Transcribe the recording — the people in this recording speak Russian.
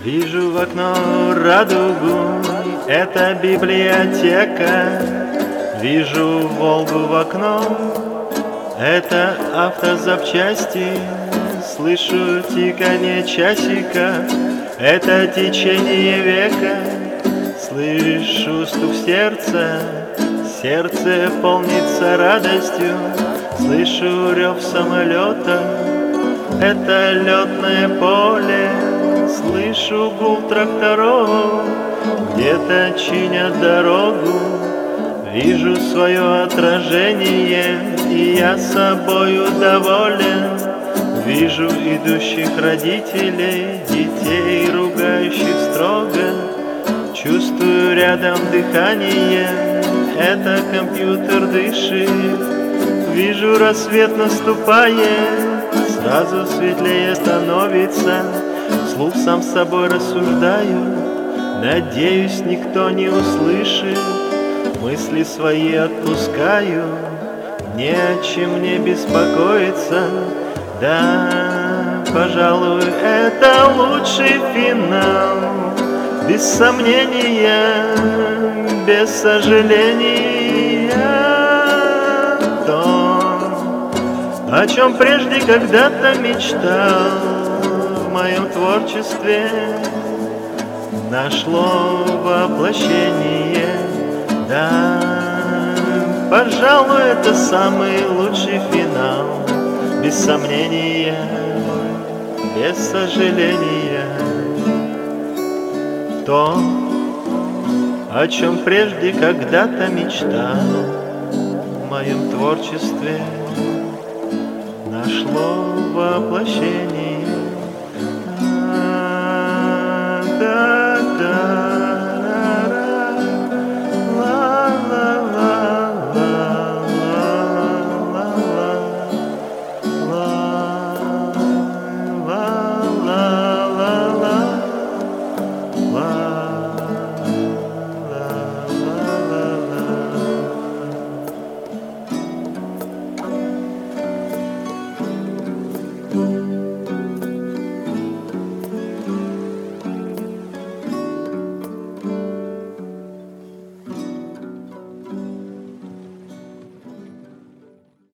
Вижу в окно радугу, это библиотека. Вижу Волгу в окно, это автозапчасти. Слышу тиканье часика, это течение века. Слышу стук сердца, сердце полнится радостью. Слышу рев самолета, это летное поле. Слышу гул тракторов, где-то чинят дорогу. Вижу свое отражение, и я собою доволен. Вижу идущих родителей, детей, ругающих строго. Чувствую рядом дыхание, это компьютер дышит. Вижу рассвет наступает, сразу светлее становится. Вслух сам с собой рассуждаю, надеюсь, никто не услышит. Мысли свои отпускаю, не о чем не беспокоиться. Да, пожалуй, это лучший финал. Без сомнения, без сожаления. То, о чем прежде когда-то мечтал, в моем творчестве нашло воплощение. Да, пожалуй, это самый лучший финал. Без сомнения, без сожаления. То, о чем прежде когда-то мечтал, в моем творчестве нашло воплощение. Да, да.